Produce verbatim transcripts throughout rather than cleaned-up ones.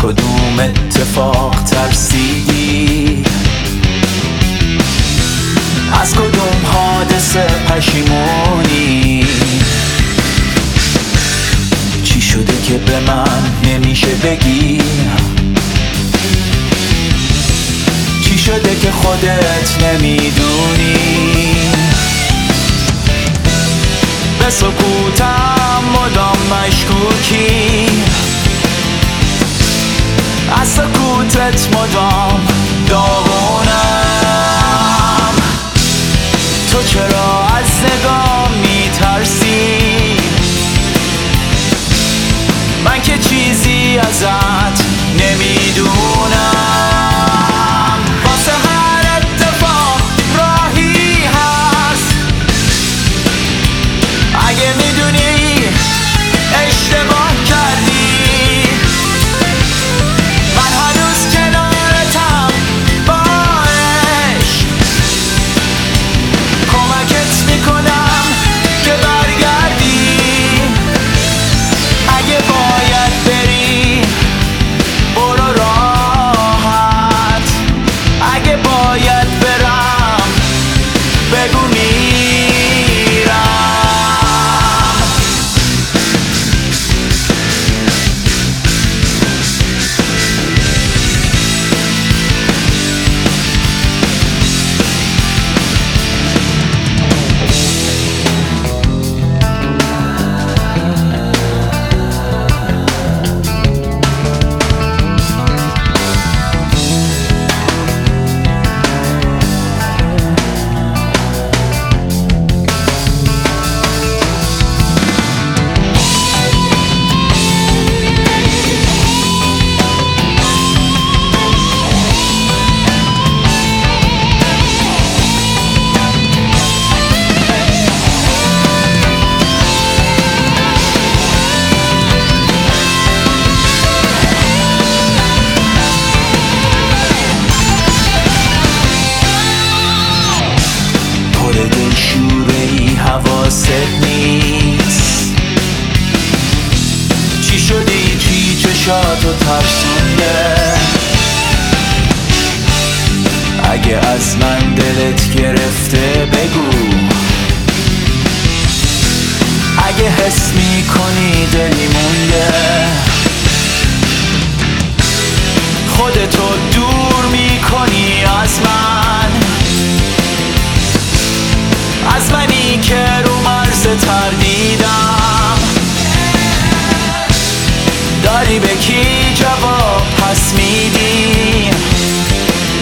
کدوم اتفاق ترسیدی؟ از کدوم حادثه پشیمونی؟ چی شده که به من نمیشه بگی؟ چی شده که خودت نمیدونی؟ به سکوتم مدام مشکوکی، از سکوتت مدام داغونم. تو چرا از نگاه میترسی؟ من که چیزی ازت نمیدونم. واسه هر اتفاق راهی هست، اگه میدونی اشتباه کردی، من هنوز کنارتم باش. کمکت میکنم که برگردی، اگه باید بری برو راحت، اگه باید برم بگو میرم. حواست نیست چی شدی؟ چی چشاتو ترسونده؟ اگه از من دلت گرفته بگو، اگه حس میکنی دلی مونده، خودتو دور میکنی از من، از منی که رو مرز تردیدم. داری به کی جواب پس میدی؟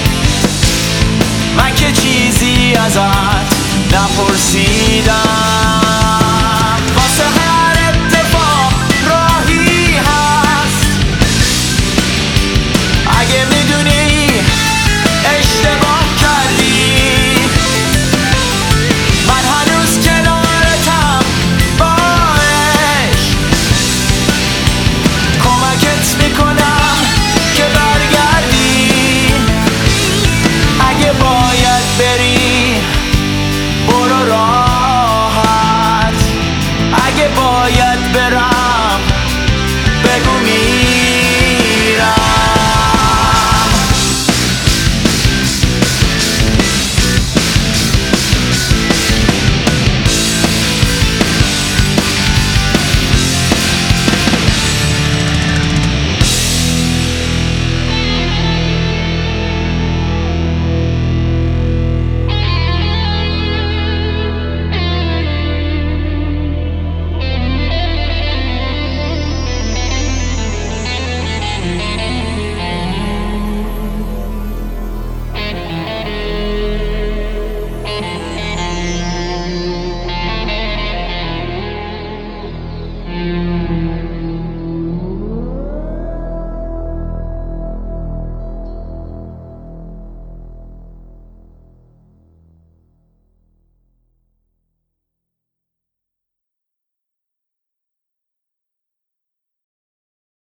من که چیزی ازت نپرسیدم.